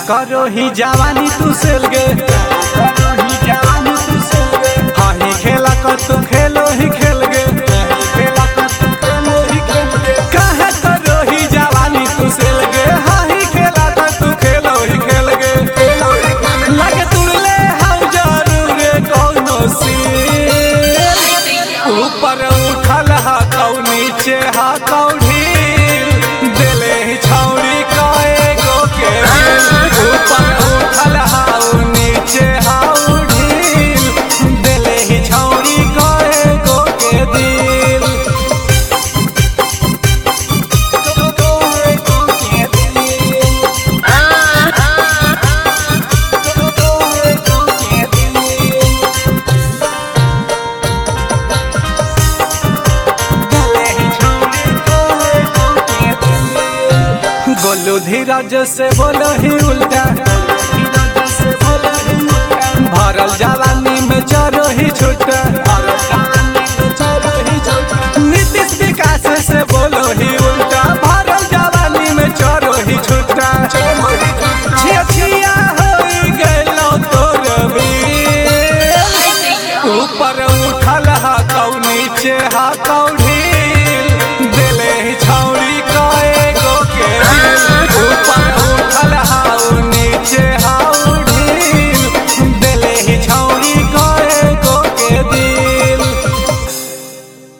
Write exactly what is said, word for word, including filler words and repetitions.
करो ही जवानी तू सेलगे हाँ ही खेला कर तू खेलो ही खेल गे कहे करो ही जवानी तू सेलगे हाँ ही खेला कर तू खेलो ही खेल गे लगे तुड़ले हम जरूर कौनो सील ऊपर उठल हा कौ नीचे हा कौ ढील दिले ही छौड़ी कए गो के ऊपर उठल हा नीचे हा ढील दिले ही छौड़ी कए गो के दिल गोलू धीरज से बोलो ही उल्टा